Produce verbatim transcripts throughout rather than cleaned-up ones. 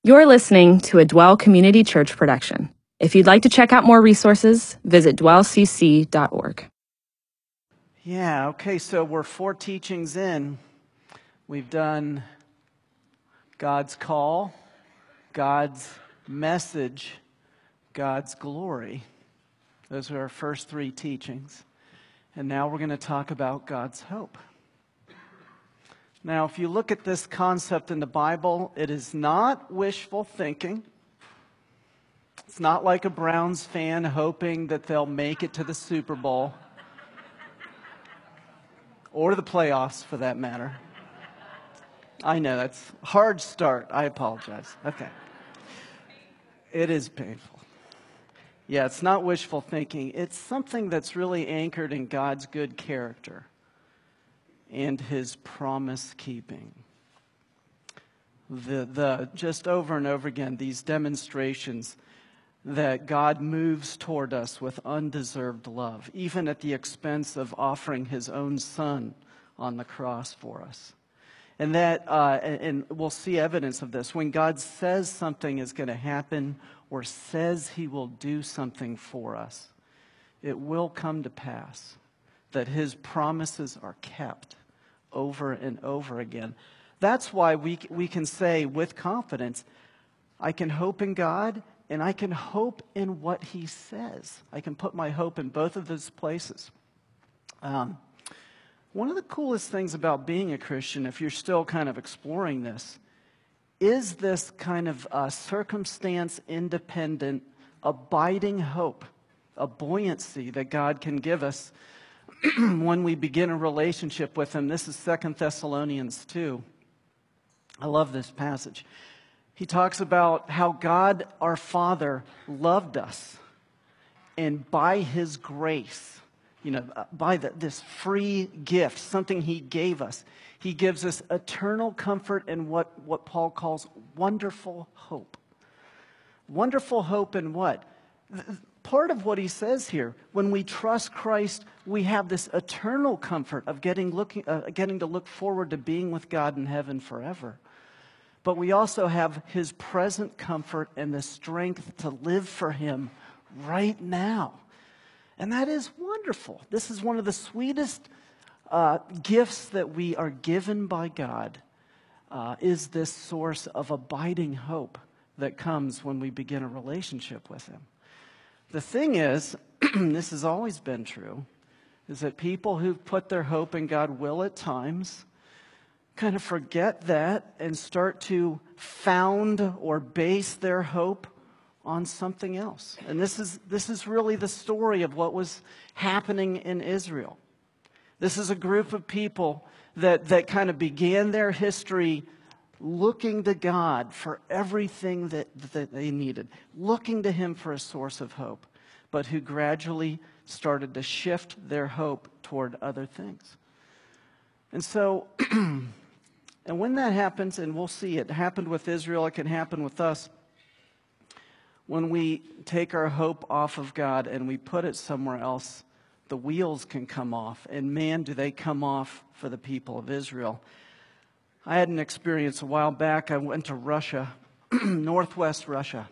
You're listening to a Dwell Community Church production. If you'd like to check out more resources, visit dwell c c dot org. Yeah, okay, so we're four teachings in. We've done God's call, God's message, God's glory. Those are our first three teachings. And now we're going to talk about God's hope. Now, if you look at this concept in the Bible, it is not wishful thinking. It's not like a Browns fan hoping that they'll make it to the Super Bowl. Or the playoffs, for that matter. I know, that's a hard start. I apologize. Okay. It is painful. Yeah, it's not wishful thinking. It's something that's really anchored in God's good character and His promise-keeping. The, the, just over and over again, these demonstrations that God moves toward us with undeserved love, even at the expense of offering His own Son on the cross for us. And that, uh, and we'll see evidence of this. When God says something is going to happen or says He will do something for us, it will come to pass that His promises are kept over and over again. That's why we we can say with confidence, I can hope in God and I can hope in what He says. I can put my hope in both of those places. Um, one of the coolest things about being a Christian, if you're still kind of exploring this, is this kind of uh, circumstance-independent, abiding hope, a buoyancy that God can give us when we begin a relationship with Him. This is Second Thessalonians two. I love this passage. He talks about how God, our Father, loved us. And by His grace, you know, by the, this free gift, something He gave us, He gives us eternal comfort and what, what Paul calls wonderful hope. Wonderful hope in what? Part of what he says here, when we trust Christ, we have this eternal comfort of getting looking, uh, getting to look forward to being with God in heaven forever. But we also have His present comfort and the strength to live for Him right now. And that is wonderful. This is one of the sweetest uh, gifts that we are given by God, uh, is this source of abiding hope that comes when we begin a relationship with Him. The thing is, this has always been true, is that people who put their hope in God will at times kind of forget that and start to found or base their hope on something else. And this is this is really the story of what was happening in Israel. This is a group of people that, that kind of began their history looking to God for everything that, that they needed, looking to Him for a source of hope, but who gradually started to shift their hope toward other things. And so, and when that happens, and we'll see it happened with Israel, it can happen with us, when we take our hope off of God and we put it somewhere else, the wheels can come off. And man, do they come off for the people of Israel. I had an experience a while back. I went to Russia, northwest Russia.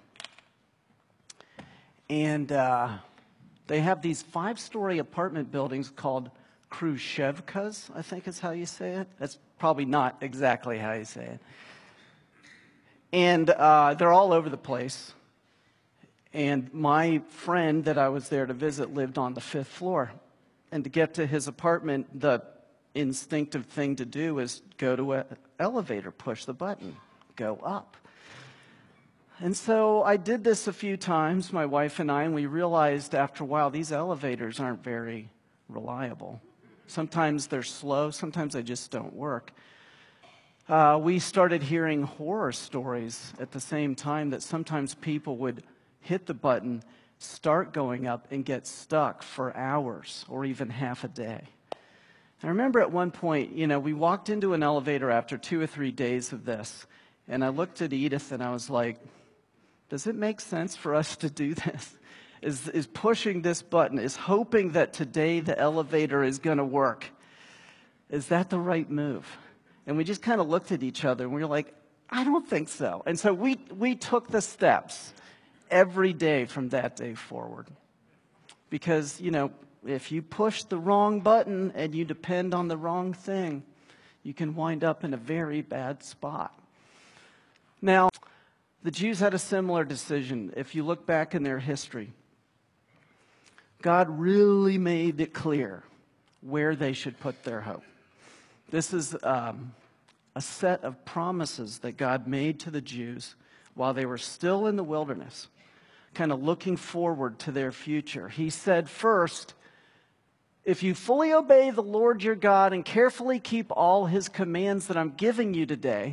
And uh, they have these five-story apartment buildings called Khrushchevkas, I think is how you say it. That's probably not exactly how you say it. And uh, they're all over the place. And my friend that I was there to visit lived on the fifth floor. And to get to his apartment, the instinctive thing to do is go to an elevator, push the button, go up. And so I did this a few times, my wife and I, and we realized after a while these elevators aren't very reliable. Sometimes they're slow, sometimes they just don't work. Uh, we started hearing horror stories at the same time that sometimes people would hit the button, start going up, and get stuck for hours or even half a day. I remember at one point, you know, we walked into an elevator after two or three days of this, and I looked at Edith and I was like, does it make sense for us to do this? Is, is pushing this button, is hoping that today the elevator is going to work. Is that the right move? And we just kind of looked at each other and we were like, I don't think so. And so we, we took the steps every day from that day forward. Because, you know, if you push the wrong button and you depend on the wrong thing, you can wind up in a very bad spot. Now, the Jews had a similar decision. If you look back in their history, God really made it clear where they should put their hope. This is um, a set of promises that God made to the Jews while they were still in the wilderness, kind of looking forward to their future. He said, first, if you fully obey the Lord your God and carefully keep all his commands that I'm giving you today,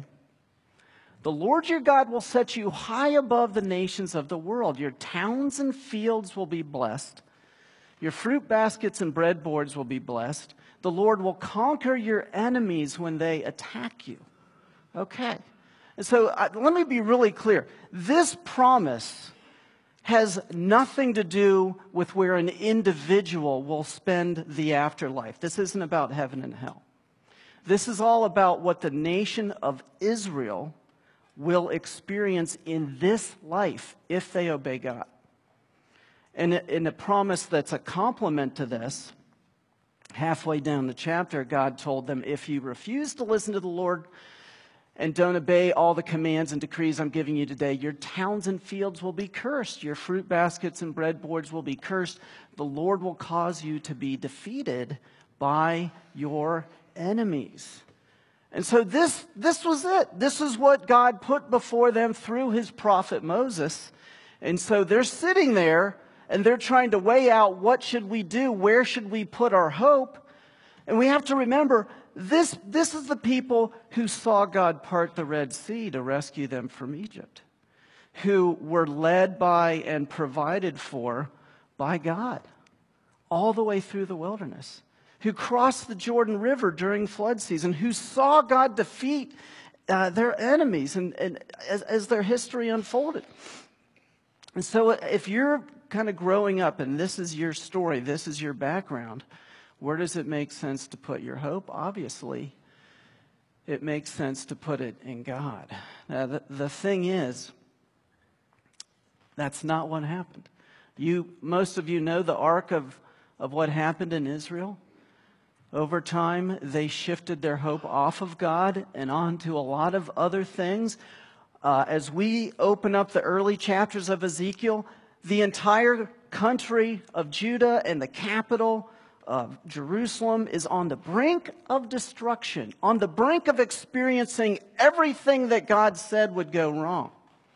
the Lord your God will set you high above the nations of the world. Your towns and fields will be blessed. Your fruit baskets and breadboards will be blessed. The Lord will conquer your enemies when they attack you. Okay. And so uh, let me be really clear. This promise has nothing to do with where an individual will spend the afterlife. This isn't about heaven and hell. This is all about what the nation of Israel will experience in this life if they obey God. And in a promise that's a complement to this, halfway down the chapter, God told them, if you refuse to listen to the Lord and don't obey all the commands and decrees I'm giving you today, your towns and fields will be cursed. Your fruit baskets and breadboards will be cursed. The Lord will cause you to be defeated by your enemies. And so this, this was it. This is what God put before them through his prophet Moses. And so they're sitting there and they're trying to weigh out, what should we do? Where should we put our hope? And we have to remember, this, this is the people who saw God part the Red Sea to rescue them from Egypt, who were led by and provided for by God all the way through the wilderness, who crossed the Jordan River during flood season, who saw God defeat uh, their enemies and, and as, as their history unfolded. And so if you're kind of growing up and this is your story, this is your background, where does it make sense to put your hope? Obviously, it makes sense to put it in God. Now, the, the thing is, that's not what happened. You, most of you know the arc of, of what happened in Israel. Over time, they shifted their hope off of God and onto a lot of other things. Uh, as we open up the early chapters of Ezekiel, the entire country of Judah and the capital of Jerusalem is on the brink of destruction, on the brink of experiencing everything that God said would go wrong.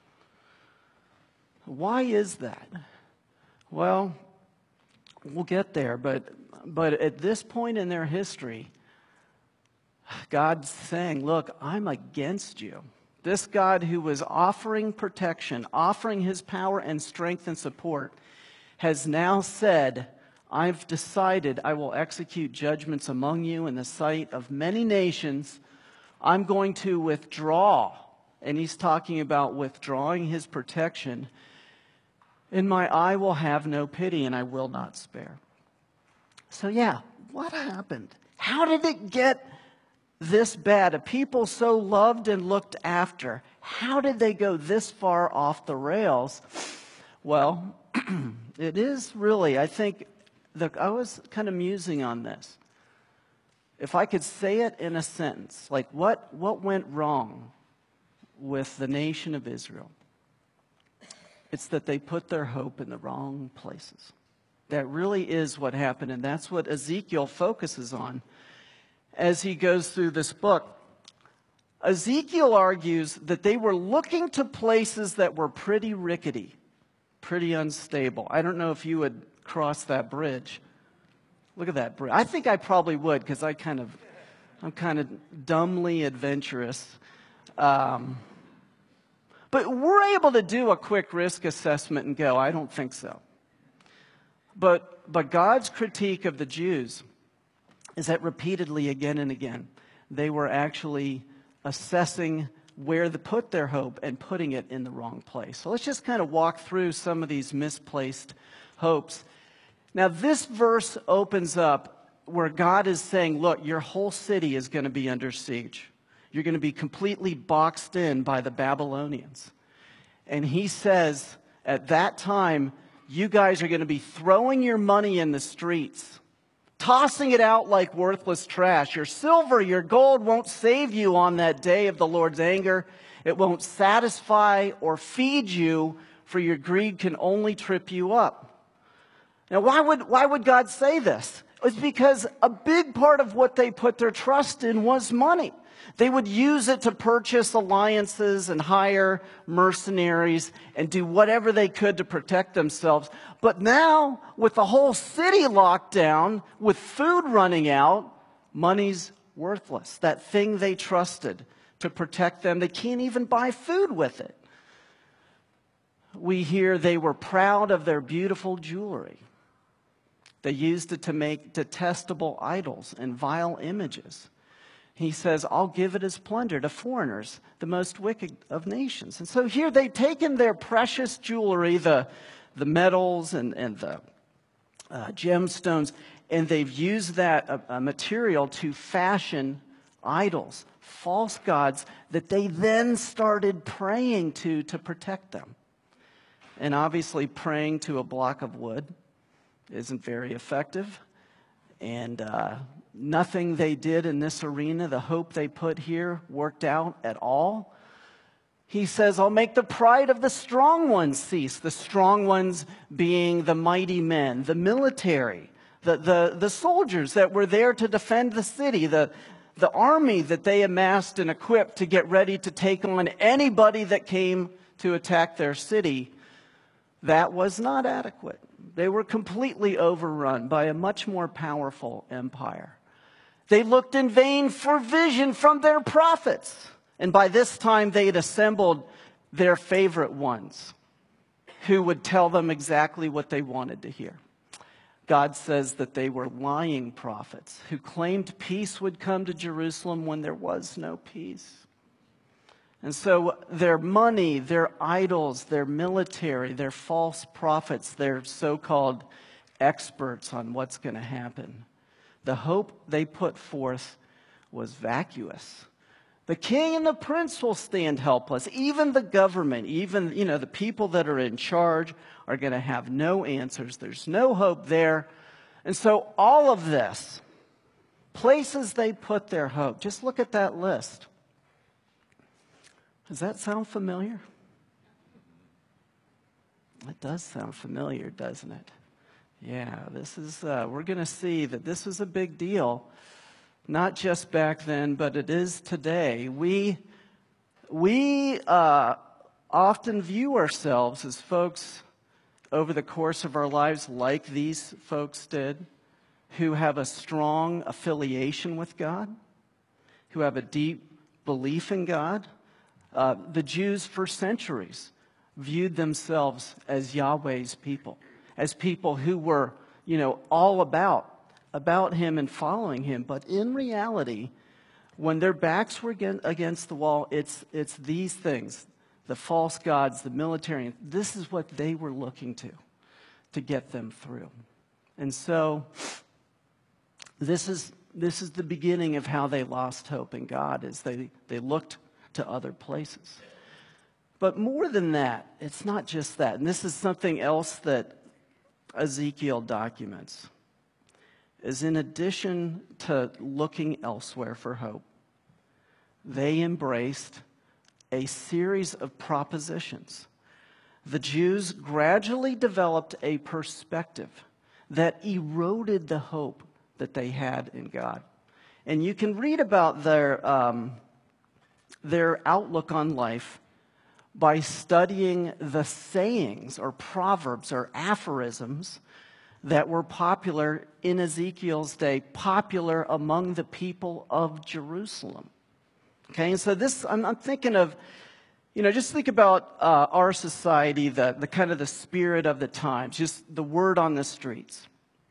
Why is that? Well, we'll get there, but, but at this point in their history, God's saying, look, I'm against you. This God who was offering protection, offering his power and strength and support, has now said, I've decided I will execute judgments among you in the sight of many nations. I'm going to withdraw. And he's talking about withdrawing his protection. And my eye will have no pity, and I will not spare. So yeah, what happened? How did it get this bad? A people so loved and looked after. How did they go this far off the rails? Well, it is really, I think, the, I was kind of musing on this. If I could say it in a sentence, like what, what went wrong with the nation of Israel? It's that they put their hope in the wrong places. That really is what happened, and that's what Ezekiel focuses on as he goes through this book. Ezekiel argues that they were looking to places that were pretty rickety, pretty unstable. I don't know if you would cross that bridge. Look at that bridge. I think I probably would, because I kind of, I'm kind of dumbly adventurous. Um, but we're able to do a quick risk assessment and go, I don't think so. But, but God's critique of the Jews is that repeatedly, again and again, they were actually assessing where to put their hope and putting it in the wrong place. So let's just kind of walk through some of these misplaced hopes. Now, this verse opens up where God is saying, look, your whole city is going to be under siege. You're going to be completely boxed in by the Babylonians. And he says, at that time, you guys are going to be throwing your money in the streets, tossing it out like worthless trash. Your silver, your gold won't save you on that day of the Lord's anger. It won't satisfy or feed you, for your greed can only trip you up. Now, why would, why would God say this? It's because a big part of what they put their trust in was money. They would use it to purchase alliances and hire mercenaries and do whatever they could to protect themselves. But now, with the whole city locked down, with food running out, money's worthless. That thing they trusted to protect them, they can't even buy food with it. We hear they were proud of their beautiful jewelry. They used it to make detestable idols and vile images. He says, I'll give it as plunder to foreigners, the most wicked of nations. And so here they've taken their precious jewelry, the, the metals and, and the uh, gemstones, and they've used that uh, uh, material to fashion idols, false gods that they then started praying to to protect them. And obviously praying to a block of wood isn't very effective. And uh, nothing they did in this arena, the hope they put here, worked out at all. He says, I'll make the pride of the strong ones cease. The strong ones being the mighty men, the military, the, the, the soldiers that were there to defend the city, the, the army that they amassed and equipped to get ready to take on anybody that came to attack their city. That was not adequate. They were completely overrun by a much more powerful empire. They looked in vain for vision from their prophets. And by this time, they had assembled their favorite ones who would tell them exactly what they wanted to hear. God says that they were lying prophets who claimed peace would come to Jerusalem when there was no peace. And so their money, their idols, their military, their false prophets, their so-called experts on what's going to happen, the hope they put forth was vacuous. The king and the prince will stand helpless. Even the government, even, you know, the people that are in charge are going to have no answers. There's no hope there. And so all of this, places they put their hope, just look at that list. Does that sound familiar? It does sound familiar, doesn't it? Yeah, this is, uh, we're going to see that this was a big deal, not just back then, but it is today. We, we uh, often view ourselves as folks over the course of our lives like these folks did, who have a strong affiliation with God, who have a deep belief in God. Uh, the Jews for centuries viewed themselves as Yahweh's people, as people who were, you know, all about, about him and following him. But in reality, when their backs were against the wall, it's, it's these things, the false gods, the military, this is what they were looking to, to get them through. And so this is, this is the beginning of how they lost hope in God, is they, they looked to other places. But more than that, it's not just that. And this is something else that Ezekiel documents, is in addition to looking elsewhere for hope, they embraced a series of propositions. The Jews gradually developed a perspective that eroded the hope that they had in God. And you can read about their um, their outlook on life by studying the sayings or proverbs or aphorisms that were popular in Ezekiel's day, popular among the people of Jerusalem. Okay, and so this, I'm, I'm thinking of, you know, just think about uh, our society, the, the kind of the spirit of the times, just the word on the streets.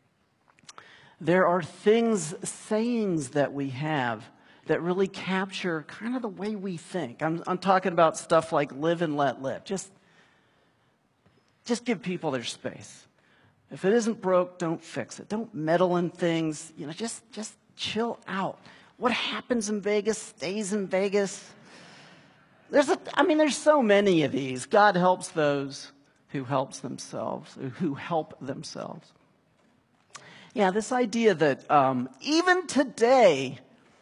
There are things, sayings that we have that really capture kind of the way we think. I'm, I'm talking about stuff like live and let live. Just, just give people their space. If it isn't broke, don't fix it. Don't meddle in things. You know, just, just chill out. What happens in Vegas stays in Vegas. There's a, I mean, there's so many of these. God helps those who helps themselves, who help themselves. Yeah, this idea that um, even today,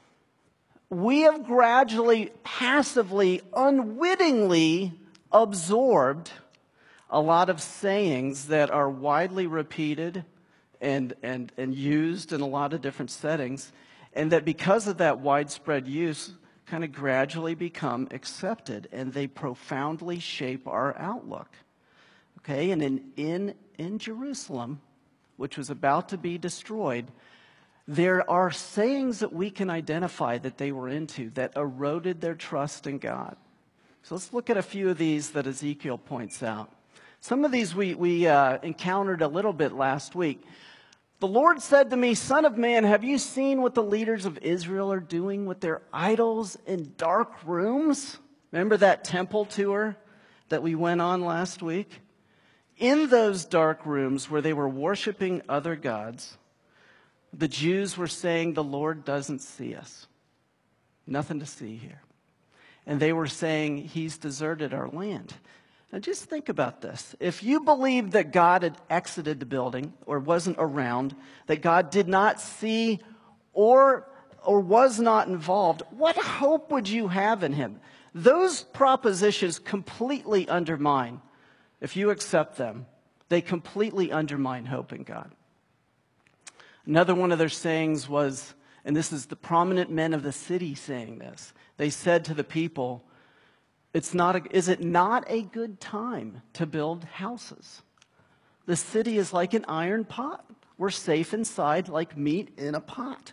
we have gradually, passively, unwittingly absorbed a lot of sayings that are widely repeated and, and, and used in a lot of different settings, and that because of that widespread use, kind of gradually become accepted, and they profoundly shape our outlook. Okay, and in, in, in Jerusalem, which was about to be destroyed, there are sayings that we can identify that they were into that eroded their trust in God. So let's look at a few of these that Ezekiel points out. Some of these we, we uh, encountered a little bit last week. The Lord said to me, "Son of man, have you seen what the leaders of Israel are doing with their idols in dark rooms?" Remember that temple tour that we went on last week? In those dark rooms where they were worshiping other gods, the Jews were saying, "The Lord doesn't see us. Nothing to see here." And they were saying, "He's deserted our land." Now just think about this. If you believed that God had exited the building or wasn't around, that God did not see or, or was not involved, what hope would you have in him? Those propositions completely undermine, if you accept them, they completely undermine hope in God. Another one of their sayings was, and this is the prominent men of the city saying this, they said to the people, It's not a, is it not a good time to build houses? The city is like an iron pot. We're safe inside like meat in a pot.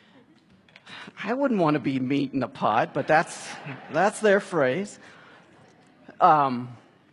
I wouldn't want to be meat in a pot, but that's, that's their phrase. Um,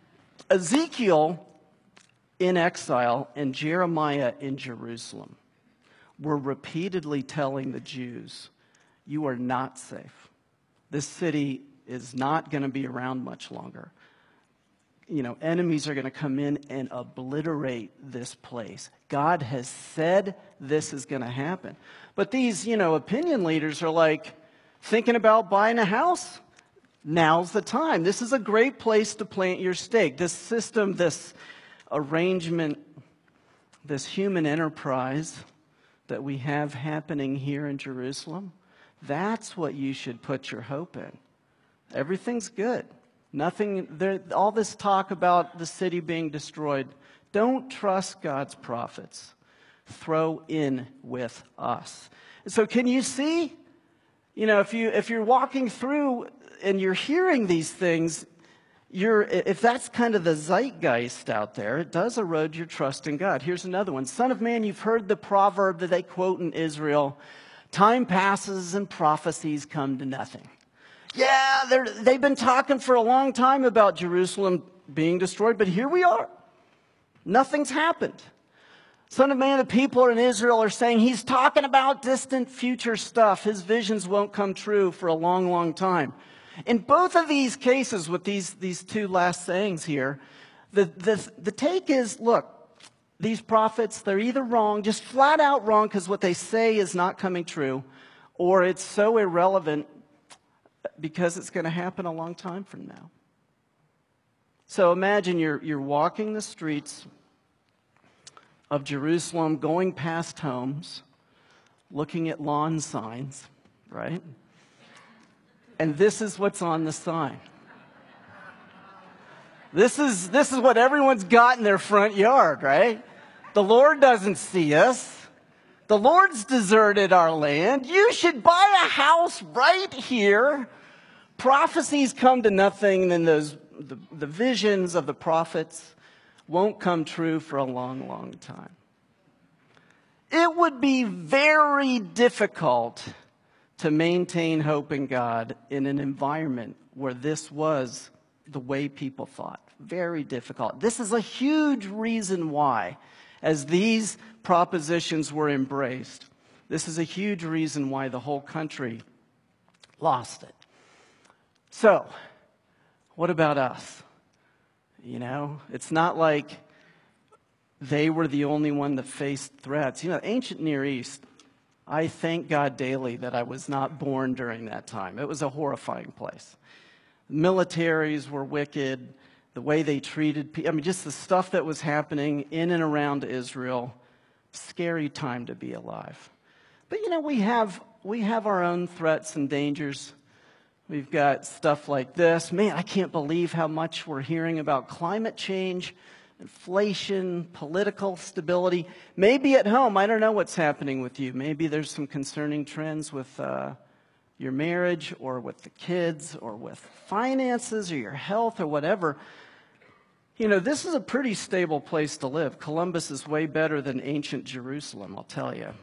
Ezekiel in exile and Jeremiah in Jerusalem were repeatedly telling the Jews, "You are not safe. This city is not going to be around much longer. You know, enemies are going to come in and obliterate this place. God has said this is going to happen." But these, you know, opinion leaders are like, thinking about buying a house? Now's the time. This is a great place to plant your stake. This system, this arrangement, this human enterprise that we have happening here in Jerusalem, that's what you should put your hope in. Everything's good. Nothing, there, all this talk about the city being destroyed, don't trust God's prophets. Throw in with us. So can you see, you know, if you if you're walking through and you're hearing these things, you're if that's kind of the zeitgeist out there, it does erode your trust in God. Here's another one. "Son of man, you've heard the proverb that they quote in Israel, 'Time passes and prophecies come to nothing.'" Yeah, they've been talking for a long time about Jerusalem being destroyed, but here we are. Nothing's happened. "Son of man, the people in Israel are saying he's talking about distant future stuff. His visions won't come true for a long, long time." In both of these cases with these, these two last sayings here, the, the, the take is, look, these prophets, they're either wrong, just flat out wrong because what they say is not coming true, or it's so irrelevant because it's going to happen a long time from now. So imagine you're, you're walking the streets of Jerusalem, going past homes, looking at lawn signs, right? And this is what's on the sign. This is, this is what everyone's got in their front yard, right? The Lord doesn't see us. The Lord's deserted our land. You should buy a house right here. Prophecies come to nothing, and then those the, the visions of the prophets won't come true for a long, long time. It would be very difficult to maintain hope in God in an environment where this was the way people thought. Very difficult. This is a huge reason why, as these propositions were embraced, this is a huge reason why the whole country lost it. So, what about us? You know, it's not like they were the only one that faced threats. You know, ancient Near East, I thank God daily that I was not born during that time. It was a horrifying place. Militaries were wicked, the way they treated people, I mean, just the stuff that was happening in and around Israel. Scary time to be alive. But you know, we have we have our own threats and dangers. We've got stuff like this. Man, I can't believe how much we're hearing about climate change, inflation, political stability. Maybe at home, I don't know what's happening with you. Maybe there's some concerning trends with uh, your marriage or with the kids or with finances or your health or whatever. You know, this is a pretty stable place to live. Columbus is way better than ancient Jerusalem, I'll tell you.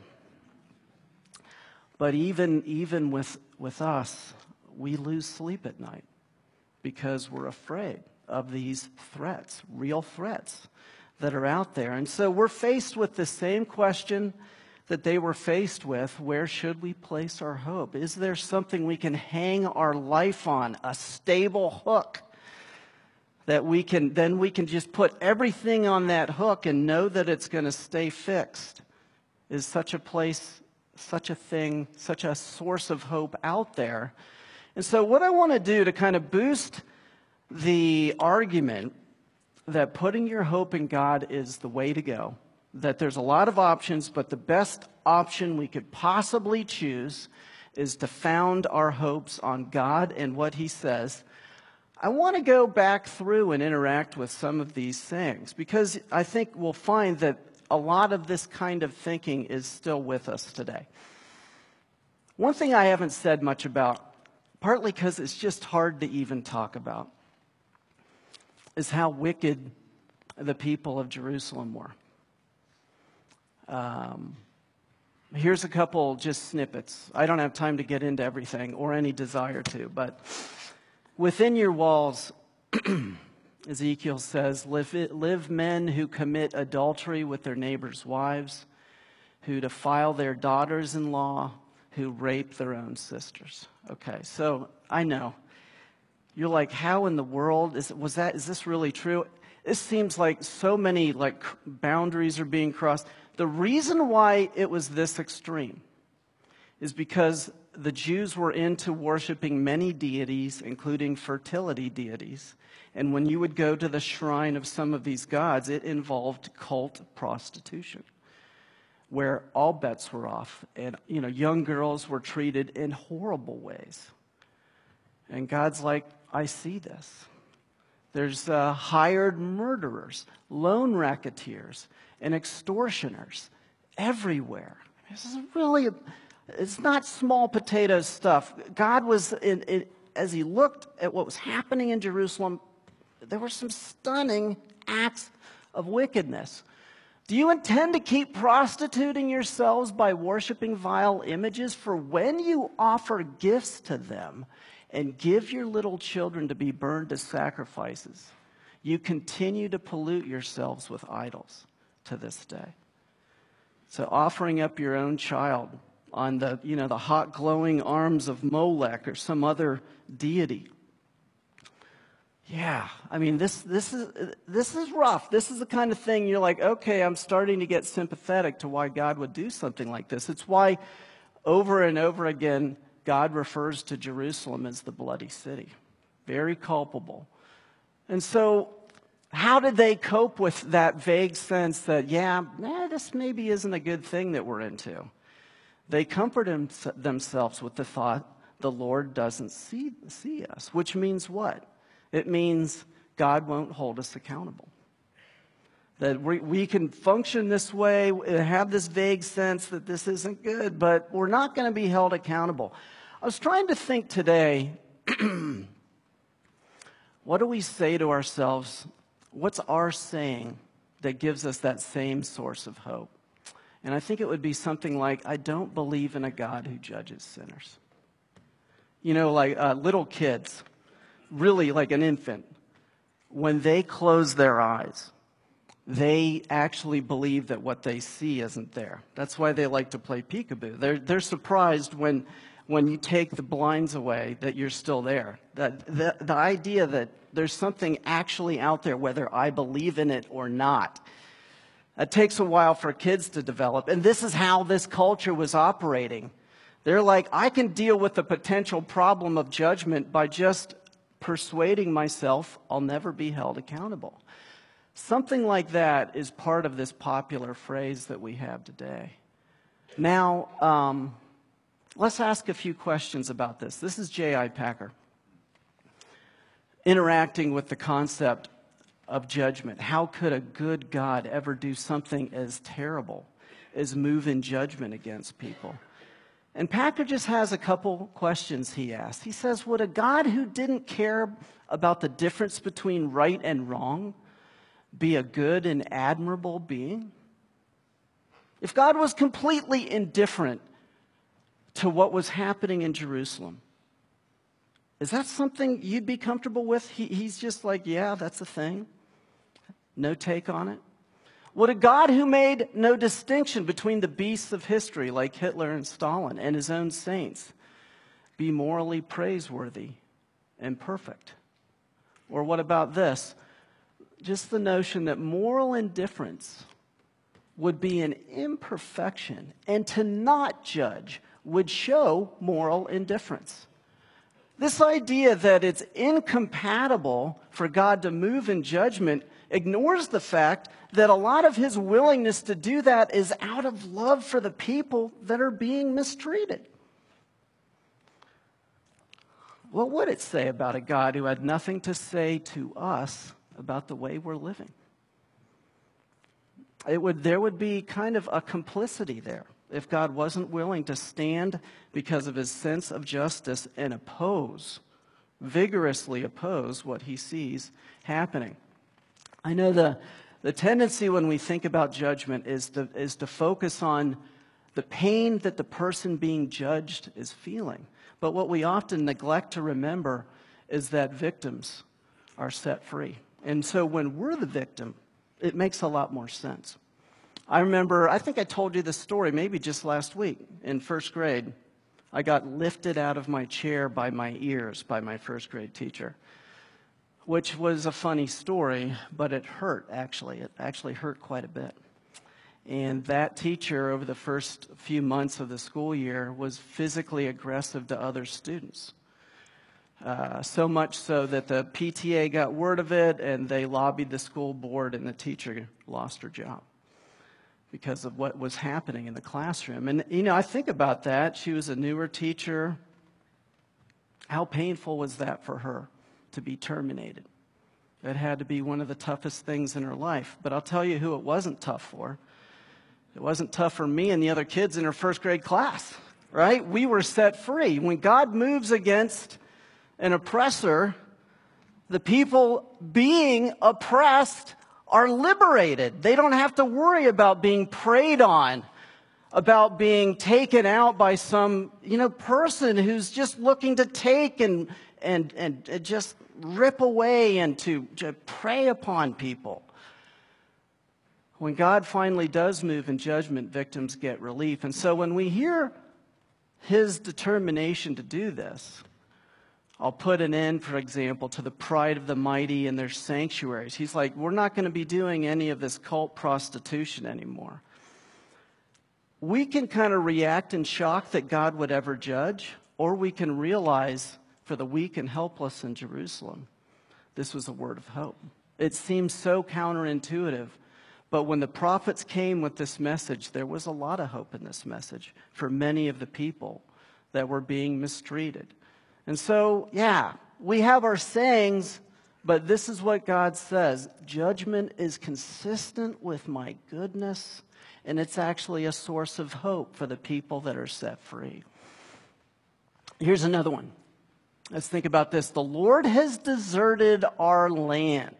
But even, even with, with us, we lose sleep at night because we're afraid of these threats, real threats that are out there. And so we're faced with the same question that they were faced with. Where should we place our hope? Is there something we can hang our life on, a stable hook that we can, then we can just put everything on that hook and know that it's going to stay fixed? Is such a place, such a thing, such a source of hope out there? And so what I want to do to kind of boost the argument that putting your hope in God is the way to go, that there's a lot of options, but the best option we could possibly choose is to found our hopes on God and what He says. I want to go back through and interact with some of these things because I think we'll find that a lot of this kind of thinking is still with us today. One thing I haven't said much about, partly because it's just hard to even talk about, is how wicked the people of Jerusalem were. Um, here's a couple just snippets. I don't have time to get into everything or any desire to, but within your walls, Ezekiel says, live, live men who commit adultery with their neighbors' wives, who defile their daughters-in-law, who rape their own sisters. Okay, so I know. You're like, how in the world is was that? Is this really true? It seems like so many like boundaries are being crossed. The reason why it was this extreme is because the Jews were into worshiping many deities, including fertility deities. And when you would go to the shrine of some of these gods, it involved cult prostitution, where all bets were off. And, you know, young girls were treated in horrible ways. And God's like, I see this. There's uh, hired murderers, loan racketeers, and extortioners everywhere. This is really, it's not small potato stuff. God was, in, in, as He looked at what was happening in Jerusalem, there were some stunning acts of wickedness. Do you intend to keep prostituting yourselves by worshiping vile images? For when you offer gifts to them and give your little children to be burned as sacrifices, you continue to pollute yourselves with idols to this day. So offering up your own child on the, you know, the hot glowing arms of Molech or some other deity. Yeah, I mean, this this is this is rough. This is the kind of thing you're like, okay, I'm starting to get sympathetic to why God would do something like this. It's why over and over again, God refers to Jerusalem as the bloody city. Very culpable. And so how did they cope with that vague sense that, yeah, eh, this maybe isn't a good thing that we're into? They comforted themselves with the thought, the Lord doesn't see, see us, which means what? It means God won't hold us accountable. That we, we can function this way, have this vague sense that this isn't good, but we're not going to be held accountable. I was trying to think today, what do we say to ourselves? What's our saying that gives us that same source of hope? And I think it would be something like, I don't believe in a God who judges sinners. You know, like uh, little kids, really like an infant, when they close their eyes, they actually believe that what they see isn't there. That's why they like to play peekaboo. They're, they're surprised when, when you take the blinds away that you're still there. That the, the idea that there's something actually out there, whether I believe in it or not. It takes a while for kids to develop. And this is how this culture was operating. They're like, I can deal with the potential problem of judgment by just persuading myself I'll never be held accountable. Something like that is part of this popular phrase that we have today. Now, um, let's ask a few questions about this. This is J I. Packer interacting with the concept of judgment. How could a good God ever do something as terrible as move in judgment against people? And Packer just has a couple questions he asks. He says, would a God who didn't care about the difference between right and wrong be a good and admirable being? If God was completely indifferent to what was happening in Jerusalem, is that something you'd be comfortable with? He, he's just like, yeah, that's a thing. No take on it. Would a God who made no distinction between the beasts of history, like Hitler and Stalin, and his own saints, be morally praiseworthy and perfect? Or what about this? Just the notion that moral indifference would be an imperfection, and to not judge would show moral indifference. This idea that it's incompatible for God to move in judgment ignores the fact that a lot of his willingness to do that is out of love for the people that are being mistreated. What would it say about a God who had nothing to say to us about the way we're living? It would, there would be kind of a complicity there if God wasn't willing to stand because of his sense of justice and oppose, vigorously oppose what he sees happening. I know the, the tendency when we think about judgment is to, is to focus on the pain that the person being judged is feeling. But what we often neglect to remember is that victims are set free. And so when we're the victim, it makes a lot more sense. I remember, I think I told you this story maybe just last week. In first grade, I got lifted out of my chair by my ears by my first grade teacher, which was a funny story, but it hurt, actually. It actually hurt quite a bit. And that teacher, over the first few months of the school year, was physically aggressive to other students. Uh, so much so that the P T A got word of it, and they lobbied the school board, and the teacher lost her job because of what was happening in the classroom. And, you know, I think about that. She was a newer teacher. How painful was that for her to be terminated? It had to be one of the toughest things in her life. But I'll tell you who it wasn't tough for. It wasn't tough for me and the other kids in her first grade class, right? We were set free. When God moves against an oppressor, the people being oppressed are liberated. They don't have to worry about being preyed on, about being taken out by some, you know, person who's just looking to take and and and, and just rip away and to, to prey upon people. When God finally does move in judgment, victims get relief. And so when we hear his determination to do this, I'll put an end, for example, to the pride of the mighty in their sanctuaries. He's like, we're not going to be doing any of this cult prostitution anymore. We can kind of react in shock that God would ever judge, or we can realize for the weak and helpless in Jerusalem, this was a word of hope. It seems so counterintuitive, but when the prophets came with this message, there was a lot of hope in this message for many of the people that were being mistreated. And so, yeah, we have our sayings, but this is what God says. Judgment is consistent with my goodness, and it's actually a source of hope for the people that are set free. Here's another one. Let's think about this. The Lord has deserted our land.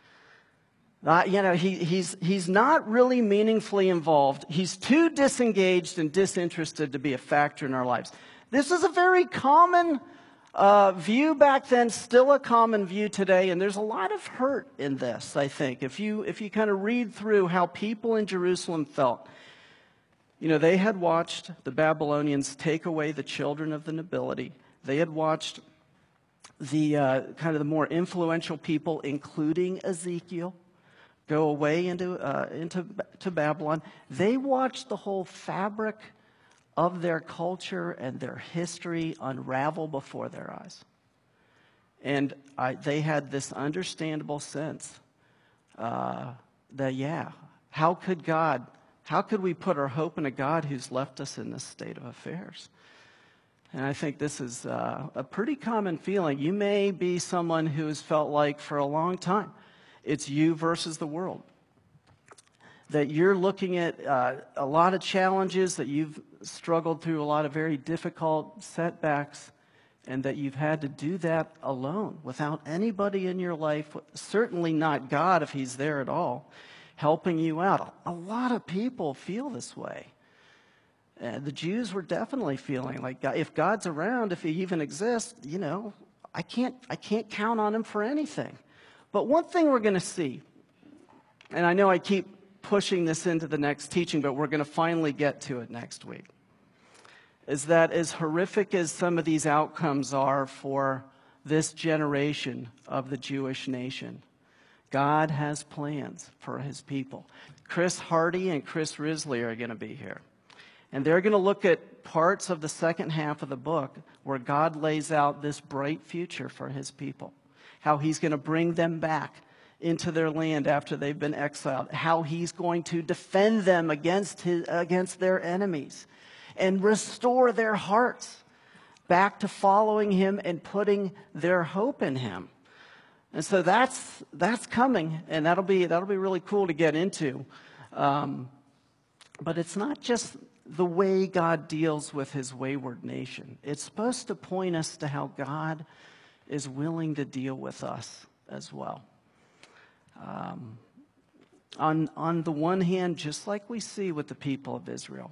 Uh, you know, he, he's, he's not really meaningfully involved. He's too disengaged and disinterested to be a factor in our lives. This is a very common Uh, view back then, still a common view today, and there's a lot of hurt in this, I think. If you if you kind of read through how people in Jerusalem felt, you know, they had watched the Babylonians take away the children of the nobility. They had watched the uh, kind of the more influential people, including Ezekiel, go away into, uh, into to Babylon. They watched the whole fabric of their culture and their history unravel before their eyes. And I, they had this understandable sense uh, that, yeah, how could God, how could we put our hope in a God who's left us in this state of affairs? And I think this is uh, a pretty common feeling. You may be someone who has felt like for a long time, it's you versus the world. That you're looking at uh, a lot of challenges, that you've struggled through a lot of very difficult setbacks, and that you've had to do that alone without anybody in your life, certainly not God if he's there at all, helping you out. A lot of people feel this way. Uh, the Jews were definitely feeling like, if God's around, if he even exists, you know, I can't, I can't count on him for anything. But one thing we're going to see, and I know I keep pushing this into the next teaching, but we're going to finally get to it next week, is that as horrific as some of these outcomes are for this generation of the Jewish nation, God has plans for his people. Chris Hardy and Chris Risley are going to be here. And they're going to look at parts of the second half of the book where God lays out this bright future for his people. How he's going to bring them back into their land after they've been exiled. How he's going to defend them against his, against their enemies. And restore their hearts back to following him and putting their hope in him. And so that's that's coming, and that'll be that'll be really cool to get into. Um, but it's not just the way God deals with his wayward nation. It's supposed to point us to how God is willing to deal with us as well. Um, on on the one hand, just like we see with the people of Israel,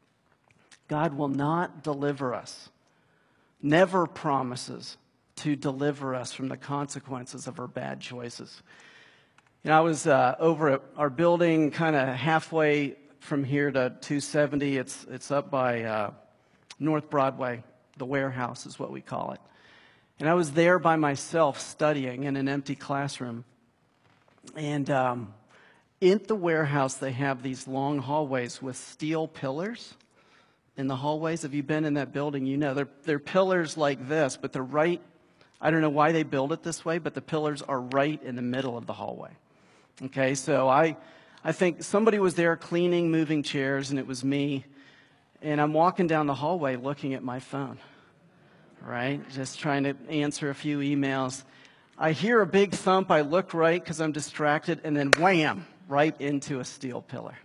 God will not deliver us, never promises to deliver us from the consequences of our bad choices. You know, I was uh, over at our building kind of halfway from here to two seventy. It's, it's up by uh, North Broadway. The warehouse is what we call it. And I was there by myself studying in an empty classroom. And um, in the warehouse, they have these long hallways with steel pillars in the hallways. Have you been in that building? You know, they're, they're pillars like this, but they're right, I don't know why they build it this way, but the pillars are right in the middle of the hallway. Okay, so I, I think somebody was there cleaning, moving chairs, and it was me. And I'm walking down the hallway looking at my phone, right? Just trying to answer a few emails. I hear a big thump. I look right because I'm distracted, and then wham, right into a steel pillar.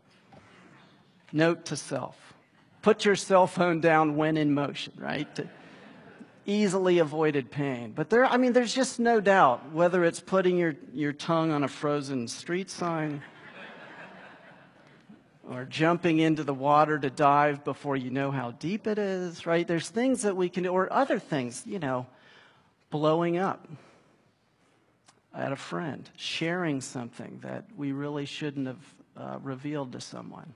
Note to self. Put your cell phone down when in motion, right? To easily avoided pain. But there, I mean, there's just no doubt, whether it's putting your, your tongue on a frozen street sign or jumping into the water to dive before you know how deep it is, right? There's things that we can do, or other things, you know, blowing up at a friend, sharing something that we really shouldn't have uh, revealed to someone.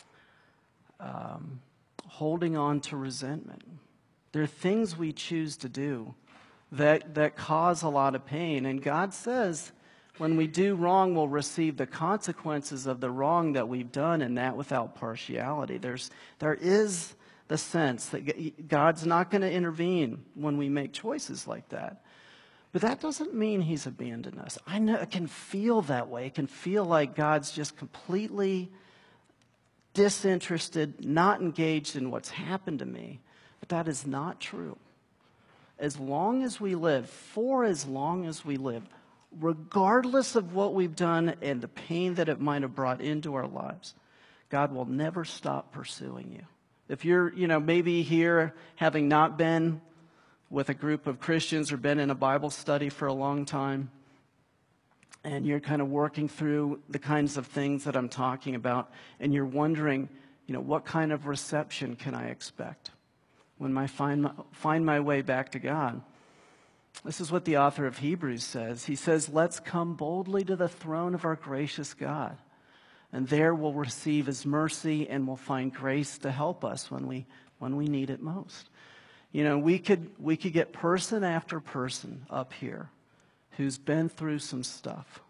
Um, holding on to resentment. There are things we choose to do that, that cause a lot of pain. And God says when we do wrong, we'll receive the consequences of the wrong that we've done, and that without partiality. There's, there is the sense that God's not going to intervene when we make choices like that. But that doesn't mean he's abandoned us. I know it can feel that way. It can feel like God's just completely disinterested, not engaged in what's happened to me. But that is not true. As long as we live, for as long as we live, regardless of what we've done and the pain that it might have brought into our lives, God will never stop pursuing you. If you're, you know, maybe here having not been with a group of Christians or been in a Bible study for a long time, and you're kind of working through the kinds of things that I'm talking about, and you're wondering, you know, what kind of reception can I expect when I find my, find my way back to God? This is what the author of Hebrews says. He says, let's come boldly to the throne of our gracious God, and there we'll receive his mercy and we'll find grace to help us when we when we need it most. You know, we could we could get person after person up here who's been through some stuff,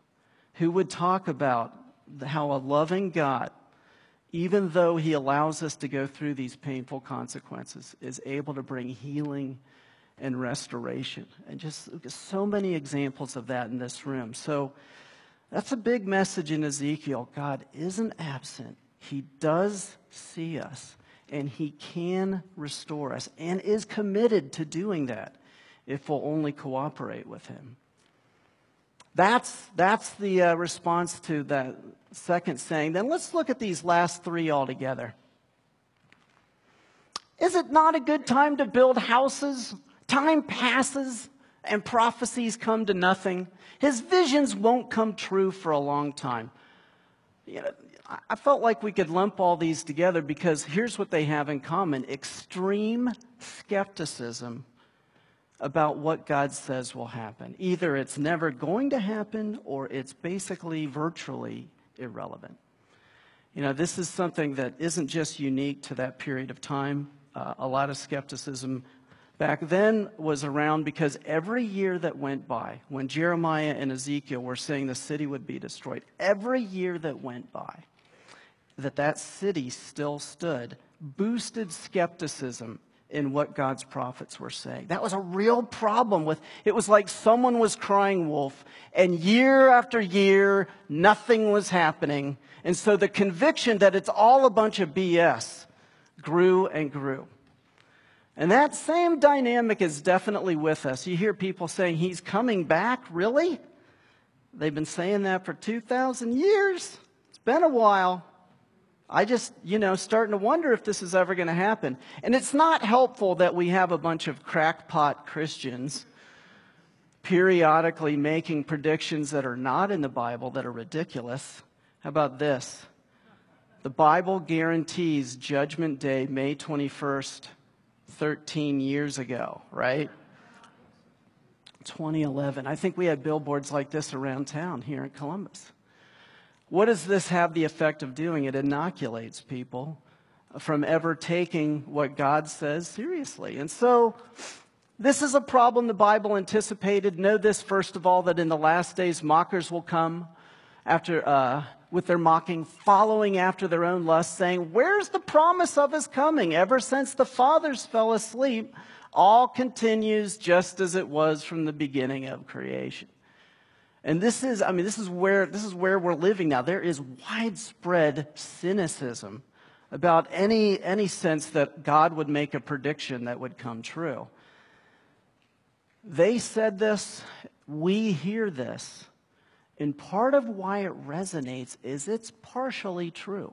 who would talk about how a loving God, even though he allows us to go through these painful consequences, is able to bring healing and restoration. And just so many examples of that in this room. So that's a big message in Ezekiel. God isn't absent. He does see us, and he can restore us, and is committed to doing that if we'll only cooperate with him. That's, that's the uh, response to that second saying. Then let's look at these last three altogether. Is it not a good time to build houses? Time passes and prophecies come to nothing. His visions won't come true for a long time. You know, I felt like we could lump all these together because here's what they have in common: extreme skepticism about what God says will happen. Either it's never going to happen or it's basically virtually irrelevant. You know, this is something that isn't just unique to that period of time. Uh, a lot of skepticism back then was around because every year that went by, when Jeremiah and Ezekiel were saying the city would be destroyed, every year that went by, that that city still stood, boosted skepticism in what God's prophets were saying. That was a real problem with, it was like someone was crying wolf, and year after year, nothing was happening. And so the conviction that it's all a bunch of B S grew and grew. And that same dynamic is definitely with us. You hear people saying, he's coming back, really? They've been saying that for two thousand years. It's been a while. I just, you know, starting to wonder if this is ever going to happen. And it's not helpful that we have a bunch of crackpot Christians periodically making predictions that are not in the Bible, that are ridiculous. How about this? The Bible guarantees Judgment Day, May twenty-first, thirteen years ago, right? twenty eleven. I think we had billboards like this around town here in Columbus. What does this have the effect of doing? It inoculates people from ever taking what God says seriously. And so this is a problem the Bible anticipated. Know this, first of all, that in the last days mockers will come after uh, with their mocking, following after their own lusts, saying, where's the promise of his coming? Ever since the fathers fell asleep, all continues just as it was from the beginning of creation. And this is, I mean, this is where this is where we're living now. There is widespread cynicism about any any sense that God would make a prediction that would come true. They said this, we hear this. And part of why it resonates is it's partially true.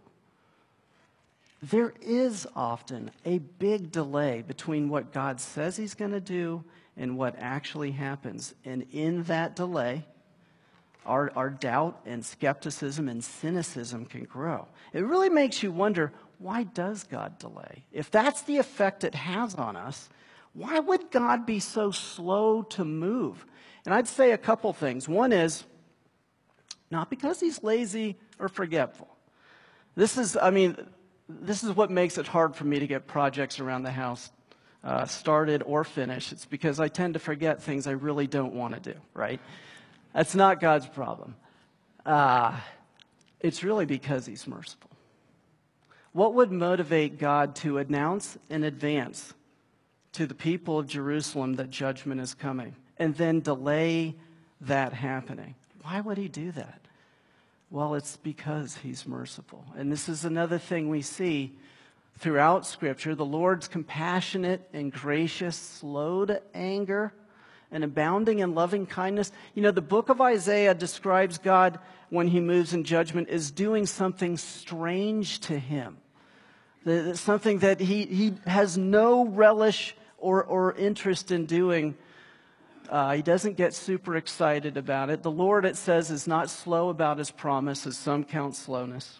There is often a big delay between what God says he's going to do and what actually happens. And in that delay, Our, our doubt and skepticism and cynicism can grow. It really makes you wonder, why does God delay? If that's the effect it has on us, why would God be so slow to move? And I'd say a couple things. One is, not because he's lazy or forgetful. This is, I mean, this is what makes it hard for me to get projects around the house uh, started or finished. It's because I tend to forget things I really don't want to do, right? That's not God's problem. Uh, it's really because he's merciful. What would motivate God to announce in advance to the people of Jerusalem that judgment is coming and then delay that happening? Why would he do that? Well, it's because he's merciful. And this is another thing we see throughout Scripture. The Lord's compassionate and gracious, slow to anger, and abounding in loving kindness. You know, the book of Isaiah describes God, when he moves in judgment, as doing something strange to him. Something that he, he has no relish or, or interest in doing. Uh, he doesn't get super excited about it. The Lord, it says, is not slow about his promise, as some count slowness.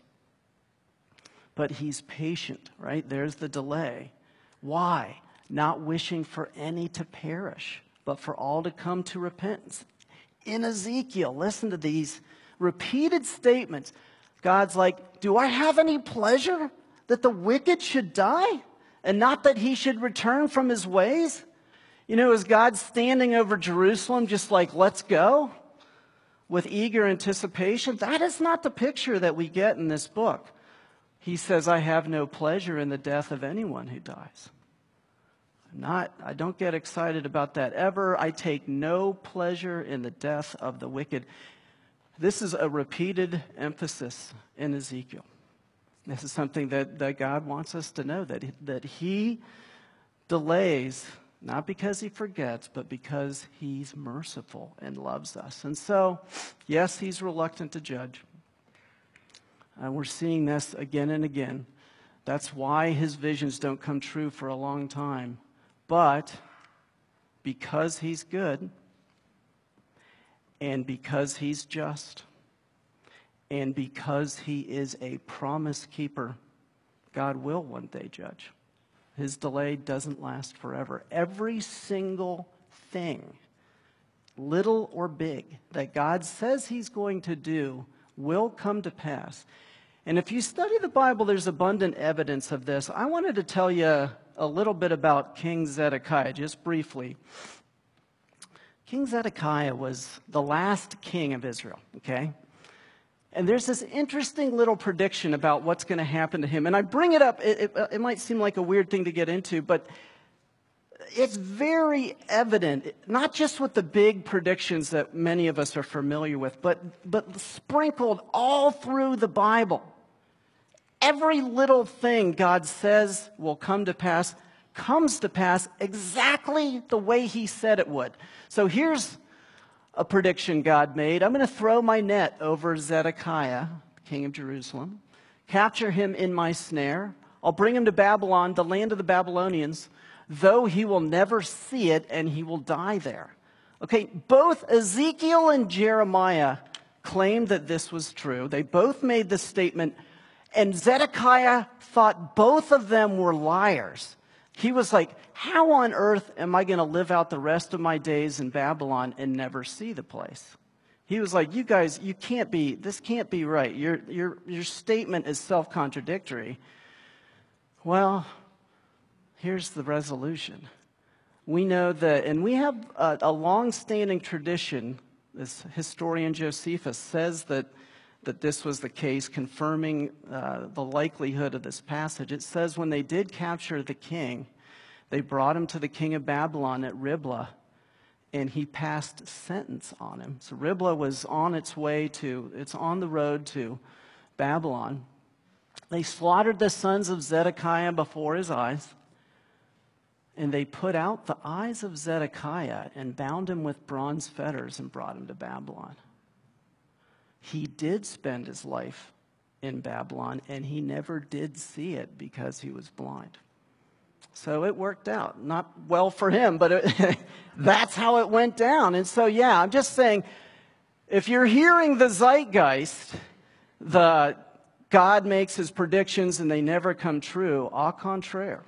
But he's patient, right? There's the delay. Why? Not wishing for any to perish, but for all to come to repentance. In Ezekiel, listen to these repeated statements. God's like, do I have any pleasure that the wicked should die and not that he should return from his ways? You know, is God standing over Jerusalem just like, let's go? with eager anticipation. That is not the picture that we get in this book. He says, I have no pleasure in the death of anyone who dies. I'm not, I don't get excited about that ever. I take no pleasure in the death of the wicked. This is a repeated emphasis in Ezekiel. This is something that, that God wants us to know, that, that he delays, not because he forgets, but because he's merciful and loves us. And so, yes, he's reluctant to judge. And we're seeing this again and again. That's why his visions don't come true for a long time. But because he's good, and because he's just, and because he is a promise keeper, God will one day judge. His delay doesn't last forever. Every single thing, little or big, that God says he's going to do will come to pass. And if you study the Bible, there's abundant evidence of this. I wanted to tell you a little bit about King Zedekiah, just briefly. King Zedekiah was the last king of Israel, okay? And there's this interesting little prediction about what's going to happen to him. And I bring it up, it, it, it might seem like a weird thing to get into, but it's very evident, not just with the big predictions that many of us are familiar with, but, but sprinkled all through the Bible. Every little thing God says will come to pass comes to pass exactly the way he said it would. So here's a prediction God made. I'm going to throw my net over Zedekiah, king of Jerusalem, capture him in my snare. I'll bring him to Babylon, the land of the Babylonians, though he will never see it and he will die there. Okay, both Ezekiel and Jeremiah claimed that this was true. They both made this statement, and Zedekiah thought both of them were liars. He was like, how on earth am I going to live out the rest of my days in Babylon and never see the place? He was like, you guys, you can't be, this can't be right. Your, your, your statement is self-contradictory. Well, here's the resolution. We know that, and we have a, a long-standing tradition. This historian Josephus says that, that this was the case, confirming uh, the likelihood of this passage. It says when they did capture the king, they brought him to the king of Babylon at Riblah, and he passed sentence on him. So Riblah was on its way to, it's on the road to Babylon. They slaughtered the sons of Zedekiah before his eyes, and they put out the eyes of Zedekiah and bound him with bronze fetters and brought him to Babylon. He did spend his life in Babylon, and he never did see it because he was blind. So it worked out. Not well for him, but it, that's how it went down. And so, yeah, I'm just saying, if you're hearing the zeitgeist, the God makes his predictions and they never come true, au contraire.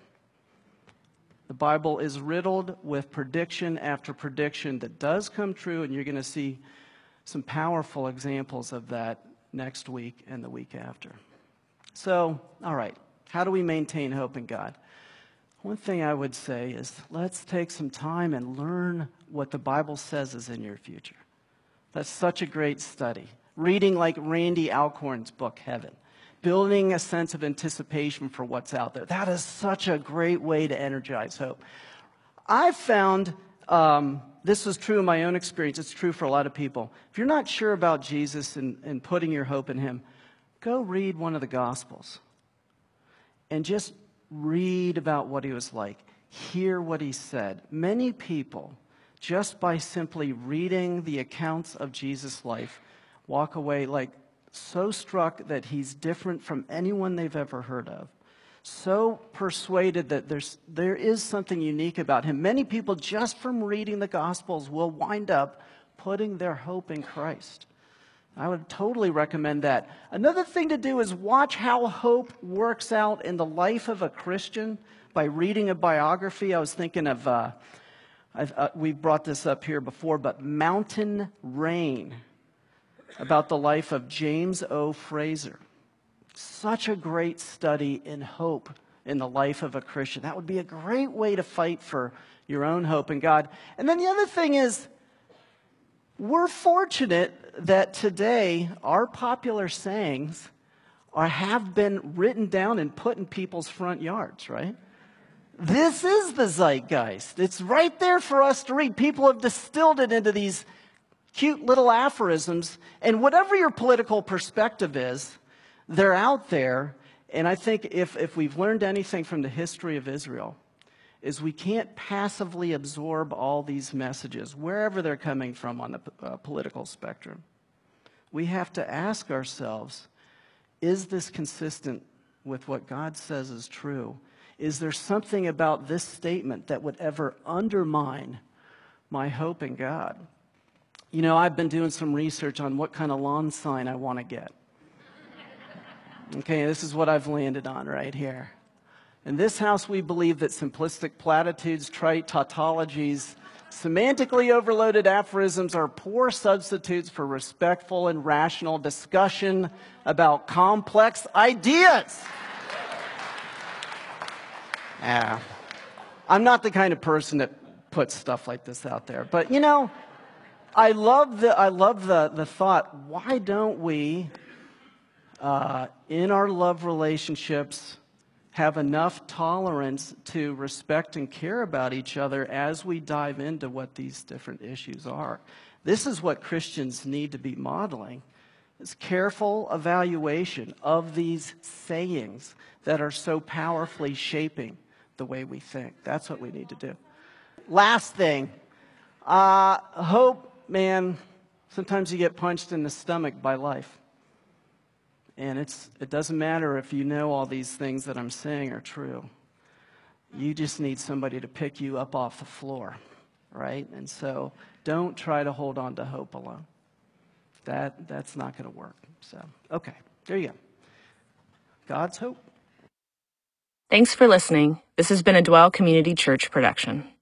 The Bible is riddled with prediction after prediction that does come true, and you're going to see some powerful examples of that next week and the week after. So, all right, how do we maintain hope in God? One thing I would say is let's take some time and learn what the Bible says is in your future. That's such a great study. Reading like Randy Alcorn's book, Heaven. Building a sense of anticipation for what's out there. That is such a great way to energize hope. I've found, um, this is true in my own experience, it's true for a lot of people. If you're not sure about Jesus and, and putting your hope in him, go read one of the Gospels. And just read about what he was like. Hear what he said. Many people, just by simply reading the accounts of Jesus' life, walk away like so struck that he's different from anyone they've ever heard of. So persuaded that there's, there is something unique about him. Many people, just from reading the Gospels, will wind up putting their hope in Christ. I would totally recommend that. Another thing to do is watch how hope works out in the life of a Christian by reading a biography. I was thinking of, uh, I've, uh, we've brought this up here before, but Mountain Rain, about the life of James O. Fraser. Such a great study in hope in the life of a Christian. That would be a great way to fight for your own hope in God. And then the other thing is, we're fortunate that today our popular sayings are, have been written down and put in people's front yards, right? This is the zeitgeist. It's right there for us to read. People have distilled it into these cute little aphorisms. And whatever your political perspective is, they're out there. And I think if, if we've learned anything from the history of Israel, is we can't passively absorb all these messages, wherever they're coming from on the uh, political spectrum. We have to ask ourselves, is this consistent with what God says is true? Is there something about this statement that would ever undermine my hope in God? You know, I've been doing some research on what kind of lawn sign I want to get. Okay, this is what I've landed on right here. In this house, we believe that simplistic platitudes, trite tautologies, semantically overloaded aphorisms are poor substitutes for respectful and rational discussion about complex ideas. Yeah. I'm not the kind of person that puts stuff like this out there. But, you know, I love the, I love the, the thought, why don't we, uh, in our love relationships, have enough tolerance to respect and care about each other as we dive into what these different issues are? This is what Christians need to be modeling. It's careful evaluation of these sayings that are so powerfully shaping the way we think. That's what we need to do. Last thing, uh, hope, man, sometimes you get punched in the stomach by life. And it's it doesn't matter if you know all these things that I'm saying are true. You just need somebody to pick you up off the floor, right? And so don't try to hold on to hope alone. That that's not going to work. So, okay, there you go. God's hope. Thanks for listening. This has been a Dwell Community Church production.